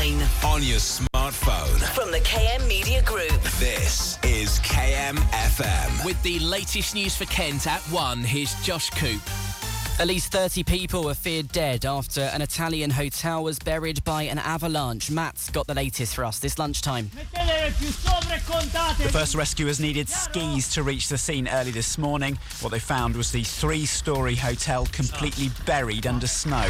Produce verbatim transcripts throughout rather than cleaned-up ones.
nine. On your smartphone. From the K M Media Group. This is K M F M. With the latest news for Kent at one, here's Josh Coop. At least thirty people are feared dead after an Italian hotel was buried by an avalanche. Matt's got the latest for us this lunchtime. The first rescuers needed skis to reach the scene early this morning. What they found was the three-storey hotel completely buried under snow.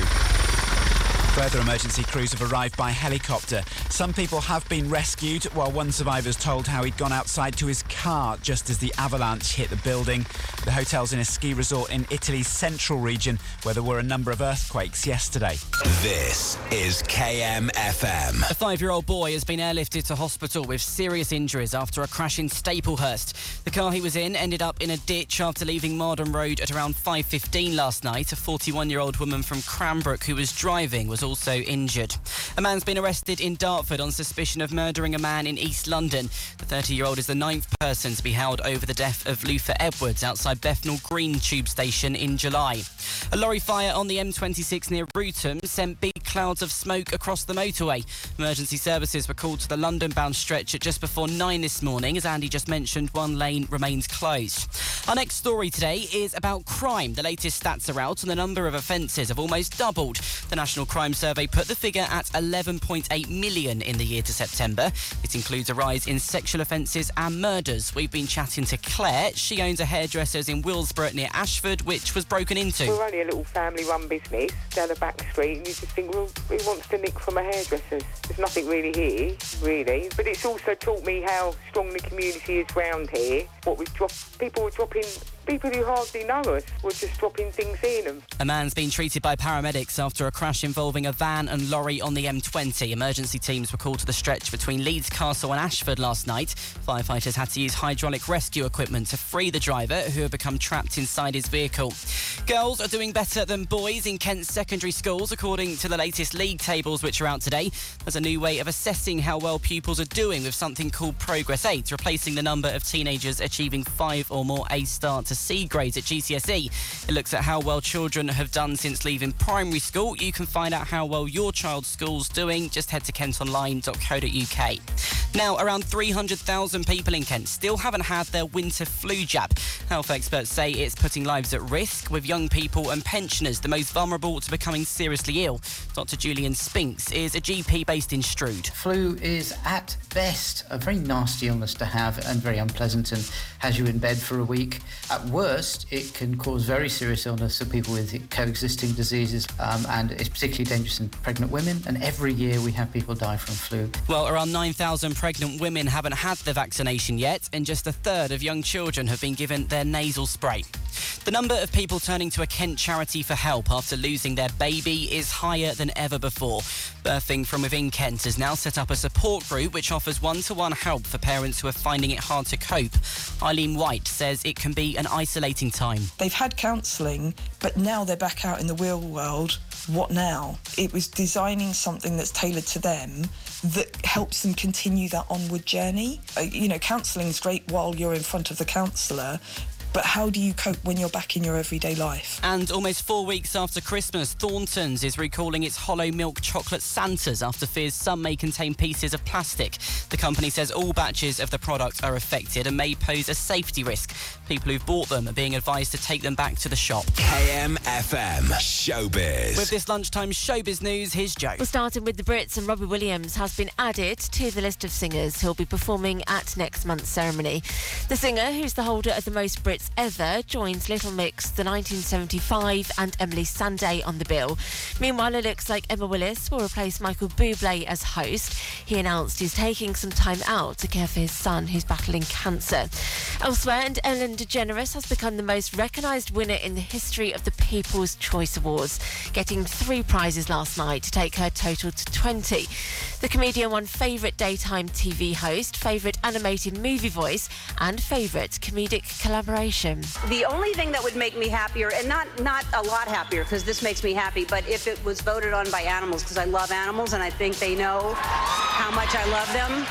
Further emergency crews have arrived by helicopter. Some people have been rescued, while one survivor's told how he'd gone outside to his car just as the avalanche hit the building. The hotel's in a ski resort in Italy's central region, where there were a number of earthquakes yesterday. This is K M F M. A five-year-old boy has been airlifted to hospital with serious injuries after a crash in Staplehurst. The car he was in ended up in a ditch after leaving Marden Road at around five fifteen last night. A forty-one-year-old woman from Cranbrook who was driving was also injured. A man's been arrested in Dartford on suspicion of murdering a man in East London. The thirty-year-old is the ninth person to be held over the death of Luther Edwards outside Bethnal Green tube station in July. A lorry fire on the M twenty-six near Rootham sent big clouds of smoke across the motorway. Emergency services were called to the London-bound stretch at just before nine this morning. As Andy just mentioned, one lane remains closed. Our next story today is about crime. The latest stats are out and the number of offences have almost doubled. The National Crime Survey put the figure at eleven point eight million in the year to September. It includes a rise in sexual offences and murders. We've been chatting to Claire. She owns a hairdresser's in Willsborough near Ashford, which was broken into. We're only a little family-run business down a back street, and you just think, well, who wants to nick from a hairdresser's? There's nothing really here, really. But it's also taught me how strong the community is round here. What we've dropped, people were dropping, people who hardly know us were just dropping things in. And a man's been treated by paramedics after a crash involving a van and lorry on the M twenty. Emergency teams were called to the stretch between Leeds Castle and Ashford last night. Firefighters had to use hydraulic rescue equipment to free the driver, who had become trapped inside his vehicle. Girls are doing better than boys in Kent's secondary schools, according to the latest league tables, which are out today. There's a new way of assessing how well pupils are doing with something called Progress eight, replacing the number of teenagers achieving five or more A-star to C grades at G C S E. It looks at how well children have done since leaving primary school. You can find out how well your child's school's doing. Just head to kent online dot co dot u k. Now, around three hundred thousand people in Kent still haven't had their winter flu jab. Health experts say it's putting lives at risk, with young people and pensioners the most vulnerable to becoming seriously ill. Doctor Julian Spinks is a G P based in Strood. Flu is, at best, a very nasty illness to have and very unpleasant and has you in bed for a week. At worst, it can cause very serious illness for people with coexisting diseases, um, and it's particularly dangerous in pregnant women, and every year we have people die from flu. Well, around nine thousand pregnant women haven't had the vaccination yet, and just a third of young children have been given their nasal spray. The number of people turning to a Kent charity for help after losing their baby is higher than ever before. Birthing from Within Kent has now set up a support group which offers one-to-one help for parents who are finding it hard to cope. Eileen White says it can be an isolating time. They've had counselling, but now they're back out in the real world. What now? It was designing something that's tailored to them that helps them continue that onward journey. Uh, you know, counselling is great while you're in front of the counsellor, but how do you cope when you're back in your everyday life? And almost four weeks after Christmas, Thornton's is recalling its hollow milk chocolate Santas after fears some may contain pieces of plastic. The company says all batches of the product are affected and may pose a safety risk. People who've bought them are being advised to take them back to the shop. K M F M Showbiz. With this lunchtime showbiz news, here's Joe. We're starting with the Brits, and Robbie Williams has been added to the list of singers who'll be performing at next month's ceremony. The singer, who's the holder of the most Brits ever, joins Little Mix, the nineteen seventy-five and Emily Sandé on the bill. Meanwhile, it looks like Emma Willis will replace Michael Bublé as host. He announced he's taking some time out to care for his son, who's battling cancer. Elsewhere, and Ellen DeGeneres has become the most recognised winner in the history of the People's Choice Awards, getting three prizes last night to take her total to twenty. The comedian won Favourite Daytime T V Host, Favourite Animated Movie Voice and Favourite Comedic Collaboration. The only thing that would make me happier, and not, not a lot happier because this makes me happy, but if it was voted on by animals, because I love animals and I think they know how much I love them.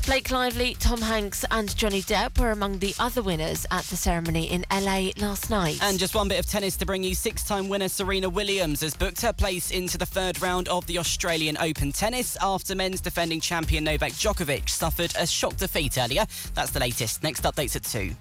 Blake Lively, Tom Hanks and Johnny Depp were among the other winners at the ceremony in L A last night. And just one bit of tennis to bring you. Six-time winner Serena Williams has booked her place into the third round of the Australian Open tennis after men's defending champion Novak Djokovic suffered a shock defeat earlier. That's the latest. Next update's at two.